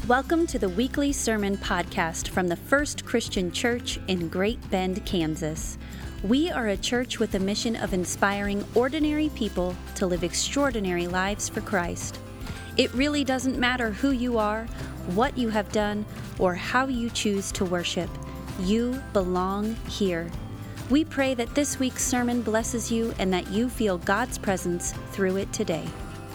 Welcome to the weekly sermon podcast from the First Christian Church in Great Bend, Kansas. We are a church with a mission of inspiring ordinary people to live extraordinary lives for Christ. It really doesn't matter who you are, what you have done, or how you choose to worship. You belong here. We pray that this week's sermon blesses you and that you feel God's presence through it today.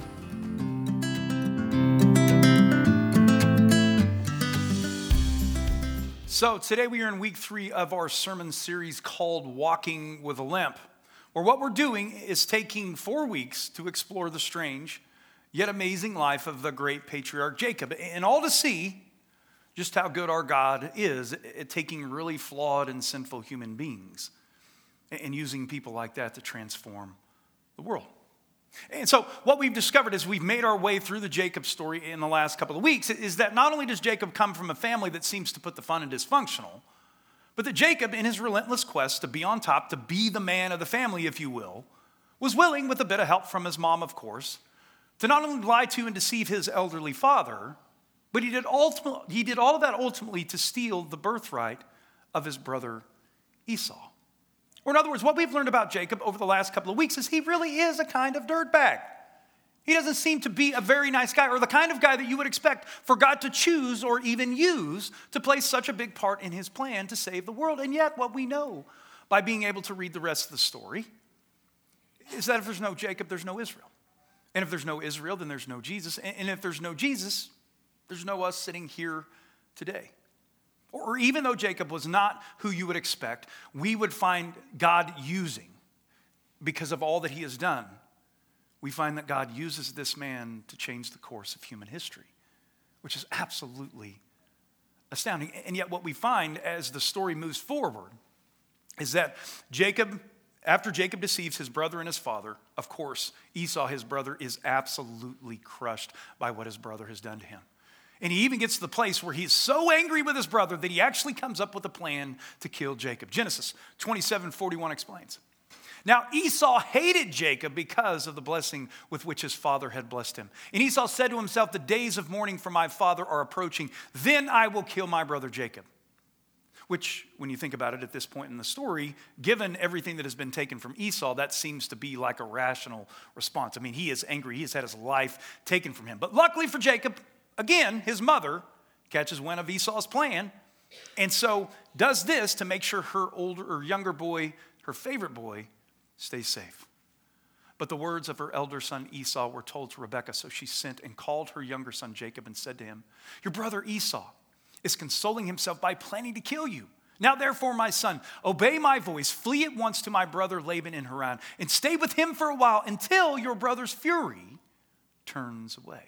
So today we are in week 3 of our sermon series called Walking with a Limp, where what we're doing is taking 4 weeks to explore the strange yet amazing life of the great patriarch Jacob, and all to see just how good our God is at taking really flawed and sinful human beings and using people like that to transform the world. And so what we've discovered as we've made our way through the Jacob story in the last couple of weeks is that not only does Jacob come from a family that seems to put the fun in dysfunctional, but that Jacob, in his relentless quest to be on top, to be the man of the family, if you will, was willing, with a bit of help from his mom, of course, to not only lie to and deceive his elderly father, but he did all of that ultimately to steal the birthright of his brother Esau. Or in other words, what we've learned about Jacob over the last couple of weeks is he really is a kind of dirtbag. He doesn't seem to be a very nice guy, or the kind of guy that you would expect for God to choose or even use to play such a big part in his plan to save the world. And yet what we know by being able to read the rest of the story is that if there's no Jacob, there's no Israel. And if there's no Israel, then there's no Jesus. And if there's no Jesus, there's no us sitting here today. Or even though Jacob was not who you would expect, we would find God using, because of all that he has done, we find that God uses this man to change the course of human history, which is absolutely astounding. And yet what we find as the story moves forward is that after Jacob deceives his brother and his father, of course, Esau, his brother, is absolutely crushed by what his brother has done to him. And he even gets to the place where he's so angry with his brother that he actually comes up with a plan to kill Jacob. Genesis 27:41 explains. Now Esau hated Jacob because of the blessing with which his father had blessed him. And Esau said to himself, "The days of mourning for my father are approaching. Then I will kill my brother Jacob." Which, when you think about it at this point in the story, given everything that has been taken from Esau, that seems to be like a rational response. I mean, he is angry. He has had his life taken from him. But luckily for Jacob, again, his mother catches wind of Esau's plan, and so does this to make sure her younger boy, her favorite boy, stays safe. But the words of her elder son Esau were told to Rebekah, so she sent and called her younger son Jacob and said to him, "Your brother Esau is consoling himself by planning to kill you. Now therefore, my son, obey my voice, flee at once to my brother Laban in Haran, and stay with him for a while until your brother's fury turns away."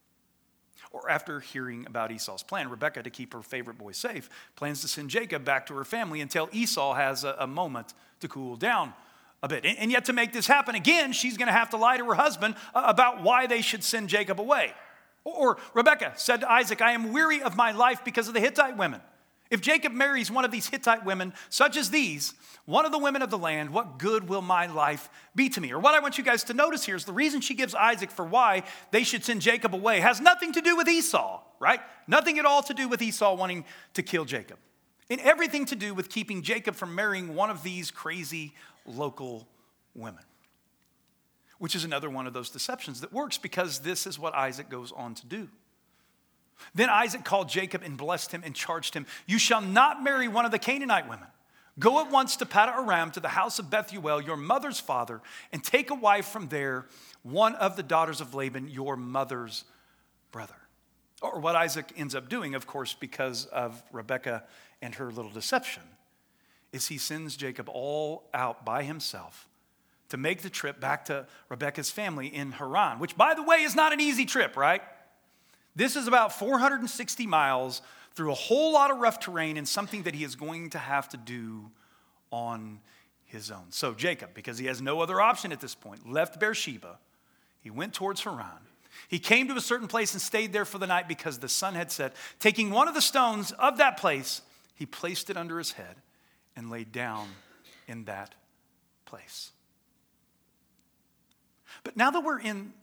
Or after hearing about Esau's plan, Rebekah, to keep her favorite boy safe, plans to send Jacob back to her family until Esau has a moment to cool down a bit. And yet to make this happen, again, she's going to have to lie to her husband about why they should send Jacob away. Or Rebekah said to Isaac, "I am weary of my life because of the Hittite women. If Jacob marries one of these Hittite women, such as these, one of the women of the land, what good will my life be to me?" Or what I want you guys to notice here is the reason she gives Isaac for why they should send Jacob away has nothing to do with Esau, right? Nothing at all to do with Esau wanting to kill Jacob. And everything to do with keeping Jacob from marrying one of these crazy local women. Which is another one of those deceptions that works, because this is what Isaac goes on to do. Then Isaac called Jacob and blessed him and charged him, "You shall not marry one of the Canaanite women. Go at once to Paddan-aram, to the house of Bethuel, your mother's father, and take a wife from there, one of the daughters of Laban, your mother's brother." Or what Isaac ends up doing, of course, because of Rebekah and her little deception, is he sends Jacob all out by himself to make the trip back to Rebekah's family in Haran, which, by the way, is not an easy trip, right? This is about 460 miles through a whole lot of rough terrain, and something that he is going to have to do on his own. So Jacob, because he has no other option at this point, left Beersheba. He went towards Haran. He came to a certain place and stayed there for the night because the sun had set. Taking one of the stones of that place, he placed it under his head and laid down in that place. But now that we're in the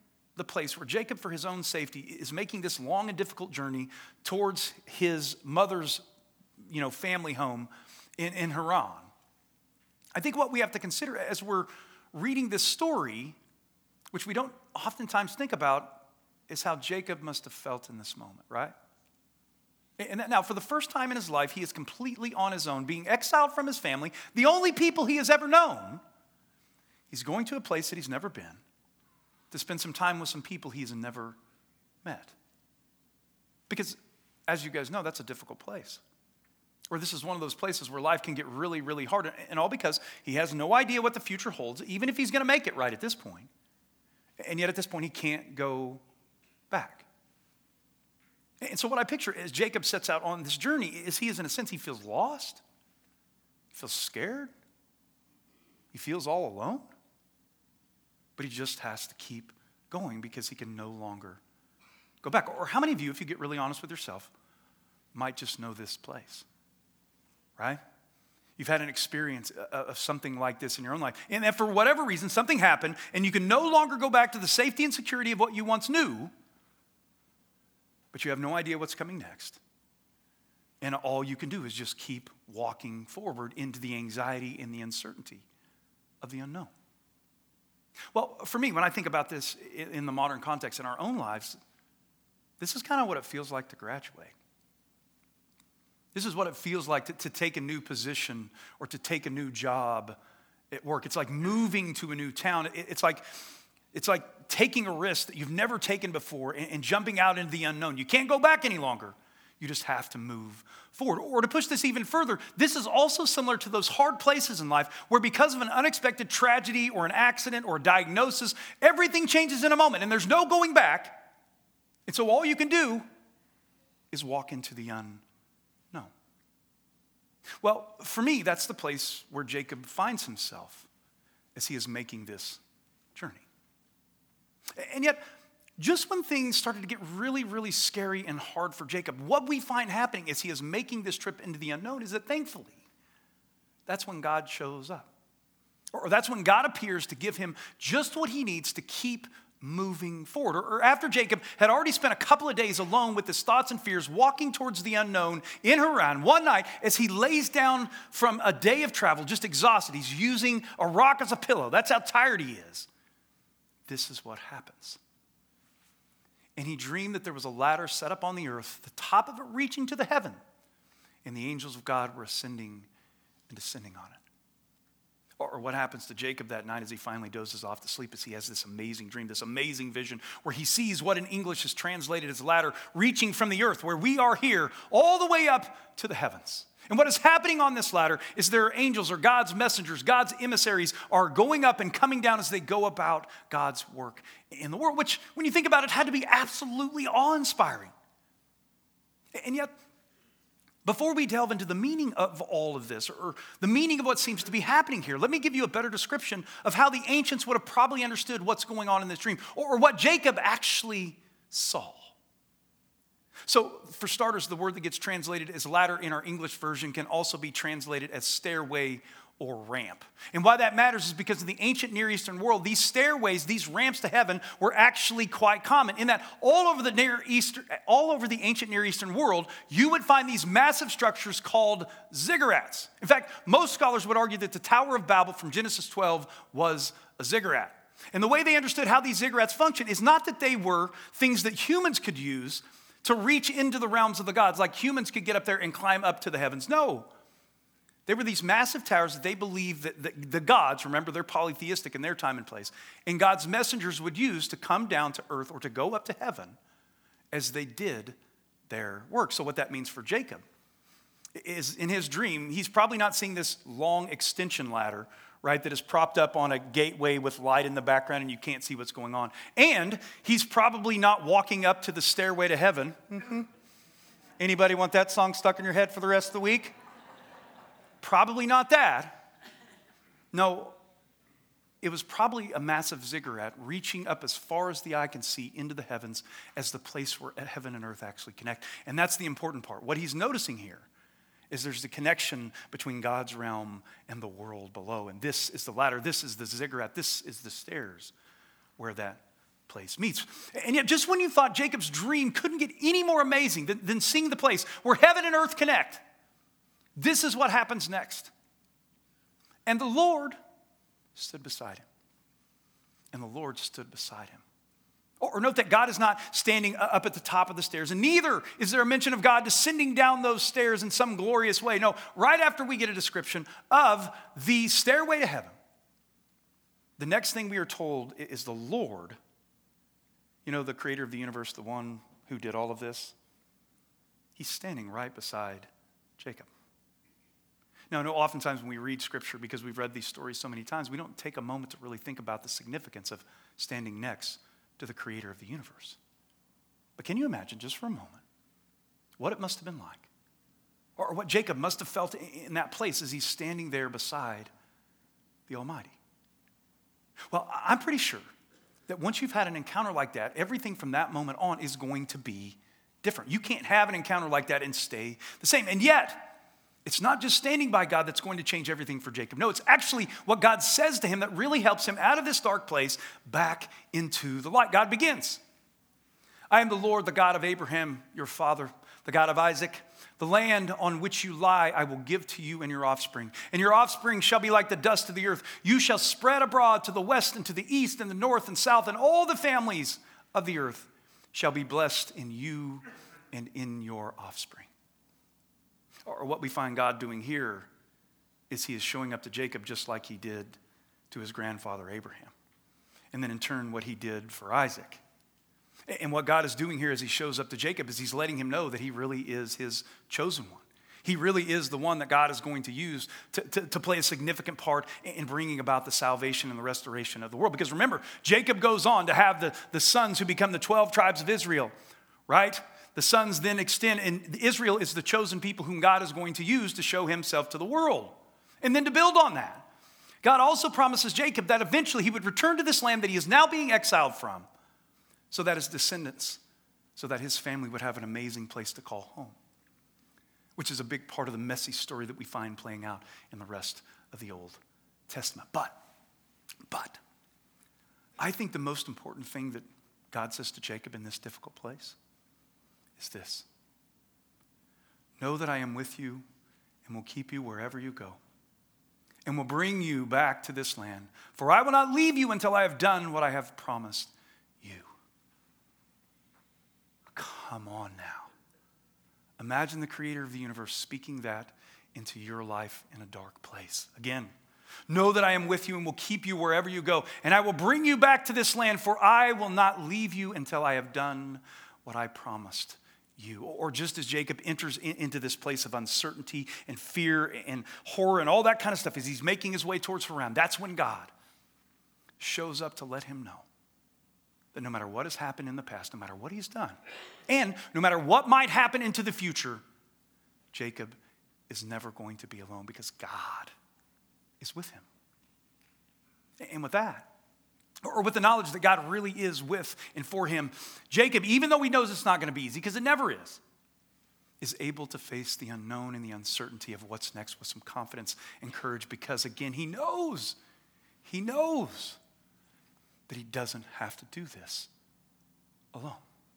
the place where Jacob, for his own safety, is making this long and difficult journey towards his mother's, family home in Haran. I think what we have to consider as we're reading this story, which we don't oftentimes think about, is how Jacob must have felt in this moment, right? And now, for the first time in his life, he is completely on his own, being exiled from his family, the only people he has ever known. He's going to a place that he's never been to spend some time with some people he's never met. Because, as you guys know, that's a difficult place. Or this is one of those places where life can get really, really hard, and all because he has no idea what the future holds, even if he's going to make it right at this point. And yet at this point, he can't go back. And so what I picture as Jacob sets out on this journey is in a sense, he feels lost. He feels scared. He feels all alone. But he just has to keep going because he can no longer go back. Or how many of you, if you get really honest with yourself, might just know this place, right? You've had an experience of something like this in your own life. And that for whatever reason, something happened, and you can no longer go back to the safety and security of what you once knew, but you have no idea what's coming next. And all you can do is just keep walking forward into the anxiety and the uncertainty of the unknown. Well, for me, when I think about this in the modern context in our own lives, this is kind of what it feels like to graduate. This is what it feels like to take a new position or to take a new job at work. It's like moving to a new town. It's like taking a risk that you've never taken before and jumping out into the unknown. You can't go back any longer. You just have to move forward. Or to push this even further, this is also similar to those hard places in life where because of an unexpected tragedy or an accident or a diagnosis, everything changes in a moment and there's no going back. And so all you can do is walk into the unknown. Well, for me, that's the place where Jacob finds himself as he is making this journey. And yet, just when things started to get really, really scary and hard for Jacob, what we find happening as he is making this trip into the unknown is that thankfully, that's when God shows up. Or that's when God appears to give him just what he needs to keep moving forward. Or after Jacob had already spent a couple of days alone with his thoughts and fears, walking towards the unknown in Haran, one night as he lays down from a day of travel, just exhausted, he's using a rock as a pillow. That's how tired he is. This is what happens. And he dreamed that there was a ladder set up on the earth, the top of it reaching to the heaven, and the angels of God were ascending and descending on it. Or what happens to Jacob that night as he finally dozes off to sleep is he has this amazing dream, this amazing vision where he sees what in English is translated as ladder reaching from the earth, where we are here, all the way up to the heavens. And what is happening on this ladder is there are angels or God's messengers, God's emissaries are going up and coming down as they go about God's work in the world, which when you think about it had to be absolutely awe-inspiring. And yet, before we delve into the meaning of all of this, or the meaning of what seems to be happening here, let me give you a better description of how the ancients would have probably understood what's going on in this dream, or what Jacob actually saw. So, for starters, the word that gets translated as ladder in our English version can also be translated as stairway or ramp. And why that matters is because in the ancient Near Eastern world, these stairways, these ramps to heaven were actually quite common. In that all over the ancient Near Eastern world, you would find these massive structures called ziggurats. In fact, most scholars would argue that the Tower of Babel from Genesis 12 was a ziggurat. And the way they understood how these ziggurats function is not that they were things that humans could use to reach into the realms of the gods, like humans could get up there and climb up to the heavens. No. They were these massive towers that they believed that the gods, remember they're polytheistic in their time and place, and God's messengers would use to come down to earth or to go up to heaven as they did their work. So what that means for Jacob is in his dream, he's probably not seeing this long extension ladder, right, that is propped up on a gateway with light in the background and you can't see what's going on. And he's probably not walking up to the stairway to heaven. Mm-hmm. Anybody want that song stuck in your head for the rest of the week? Probably not that. No, it was probably a massive ziggurat reaching up as far as the eye can see into the heavens as the place where heaven and earth actually connect. And that's the important part. What he's noticing here is there's the connection between God's realm and the world below. And this is the ladder, this is the ziggurat, this is the stairs where that place meets. And yet, just when you thought Jacob's dream couldn't get any more amazing than seeing the place where heaven and earth connect, this is what happens next. And the Lord stood beside him. And the Lord stood beside him. Or note that God is not standing up at the top of the stairs, and neither is there a mention of God descending down those stairs in some glorious way. No, right after we get a description of the stairway to heaven, the next thing we are told is the Lord, the creator of the universe, the one who did all of this, he's standing right beside Jacob. Now, I know oftentimes when we read Scripture, because we've read these stories so many times, we don't take a moment to really think about the significance of standing next to the creator of the universe. But can you imagine, just for a moment, what it must have been like? Or what Jacob must have felt in that place as he's standing there beside the Almighty? Well, I'm pretty sure that once you've had an encounter like that, everything from that moment on is going to be different. You can't have an encounter like that and stay the same. And yet, it's not just standing by God that's going to change everything for Jacob. No, it's actually what God says to him that really helps him out of this dark place back into the light. God begins. I am the Lord, the God of Abraham, your father, the God of Isaac. The land on which you lie, I will give to you and your offspring. And your offspring shall be like the dust of the earth. You shall spread abroad to the west and to the east and the north and south, and all the families of the earth shall be blessed in you and in your offspring. Or what we find God doing here is he is showing up to Jacob just like he did to his grandfather Abraham. And then in turn, what he did for Isaac. And what God is doing here as he shows up to Jacob is he's letting him know that he really is his chosen one. He really is the one that God is going to use to play a significant part in bringing about the salvation and the restoration of the world. Because remember, Jacob goes on to have the sons who become the 12 tribes of Israel, right? The sons then extend, and Israel is the chosen people whom God is going to use to show himself to the world. And then to build on that, God also promises Jacob that eventually he would return to this land that he is now being exiled from, so that his descendants, so that his family would have an amazing place to call home, which is a big part of the messy story that we find playing out in the rest of the Old Testament. But, I think the most important thing that God says to Jacob in this difficult place is this: know that I am with you and will keep you wherever you go and will bring you back to this land. For I will not leave you until I have done what I have promised you. Come on now. Imagine the creator of the universe speaking that into your life in a dark place. Again, know that I am with you and will keep you wherever you go, and I will bring you back to this land, for I will not leave you until I have done what I promised you. Or just as Jacob enters into this place of uncertainty and fear and horror and all that kind of stuff as he's making his way towards Haran, that's when God shows up to let him know that no matter what has happened in the past, no matter what he's done, and no matter what might happen into the future, Jacob is never going to be alone because God is with him. And with that, or with the knowledge that God really is with and for him, Jacob, even though he knows it's not going to be easy, because it never is able to face the unknown and the uncertainty of what's next with some confidence and courage, because again, he knows that he doesn't have to do this alone.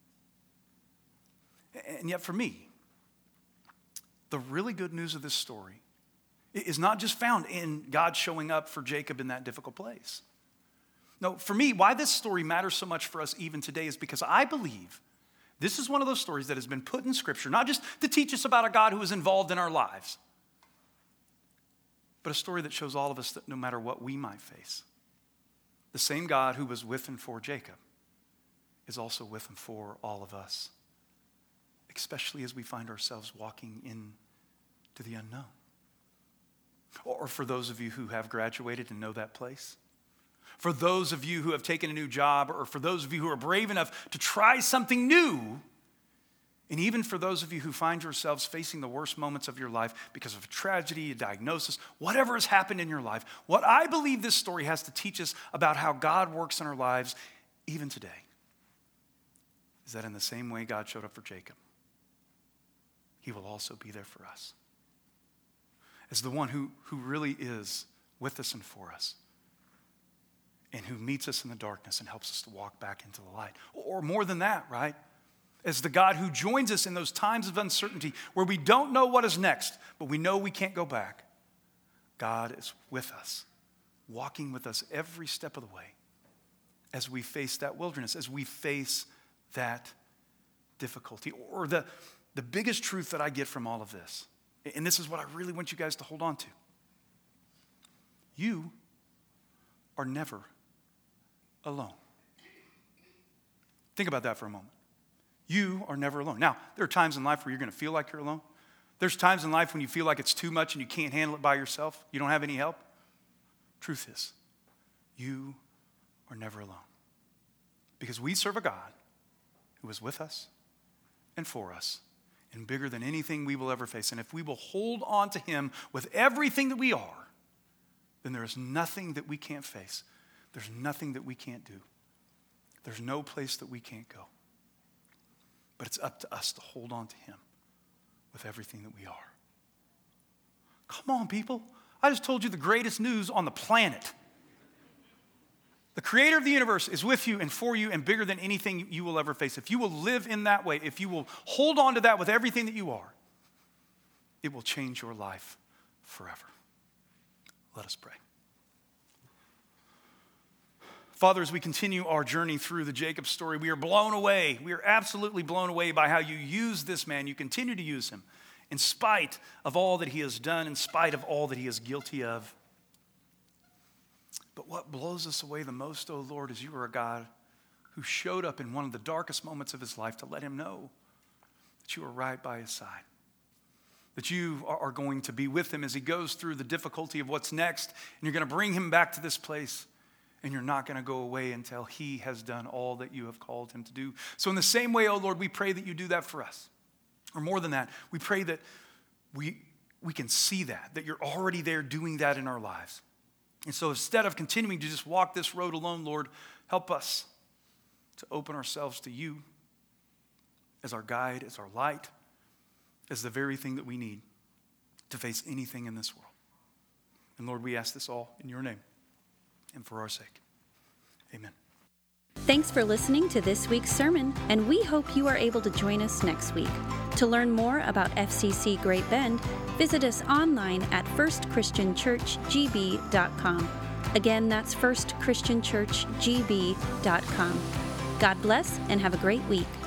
And yet for me, the really good news of this story is not just found in God showing up for Jacob in that difficult place. No, for me, why this story matters so much for us even today is because I believe this is one of those stories that has been put in Scripture, not just to teach us about a God who is involved in our lives, but a story that shows all of us that no matter what we might face, the same God who was with and for Jacob is also with and for all of us, especially as we find ourselves walking into the unknown. Or for those of you who have graduated and know that place, for those of you who have taken a new job, or for those of you who are brave enough to try something new, and even for those of you who find yourselves facing the worst moments of your life because of a tragedy, a diagnosis, whatever has happened in your life, what I believe this story has to teach us about how God works in our lives even today is that in the same way God showed up for Jacob, he will also be there for us as the one who really is with us and for us and who meets us in the darkness and helps us to walk back into the light. Or more than that, right? As the God who joins us in those times of uncertainty where we don't know what is next, but we know we can't go back. God is with us, walking with us every step of the way as we face that wilderness, as we face that difficulty. Or the biggest truth that I get from all of this, and this is what I really want you guys to hold on to. You are never alone. Think about that for a moment. You are never alone. Now, there are times in life where you're going to feel like you're alone. There's times in life when you feel like it's too much and you can't handle it by yourself. You don't have any help. Truth is, you are never alone. Because we serve a God who is with us and for us and bigger than anything we will ever face. And if we will hold on to him with everything that we are, then there is nothing that we can't face. There's nothing that we can't do. There's no place that we can't go. But it's up to us to hold on to him with everything that we are. Come on, people. I just told you the greatest news on the planet. The creator of the universe is with you and for you and bigger than anything you will ever face. If you will live in that way, if you will hold on to that with everything that you are, it will change your life forever. Let us pray. Father, as we continue our journey through the Jacob story, we are blown away. We are absolutely blown away by how you use this man. You continue to use him in spite of all that he has done, in spite of all that he is guilty of. But what blows us away the most, oh Lord, is you are a God who showed up in one of the darkest moments of his life to let him know that you are right by his side, that you are going to be with him as he goes through the difficulty of what's next, and you're going to bring him back to this place. And you're not going to go away until he has done all that you have called him to do. So in the same way, oh Lord, we pray that you do that for us. Or more than that, we pray that we can see that you're already there doing that in our lives. And so instead of continuing to just walk this road alone, Lord, help us to open ourselves to you as our guide, as our light, as the very thing that we need to face anything in this world. And Lord, we ask this all in your name. And for our sake. Amen. Thanks for listening to this week's sermon, and we hope you are able to join us next week. To learn more about FCC Great Bend, visit us online at firstchristianchurchgb.com. Again, that's firstchristianchurchgb.com. God bless and have a great week.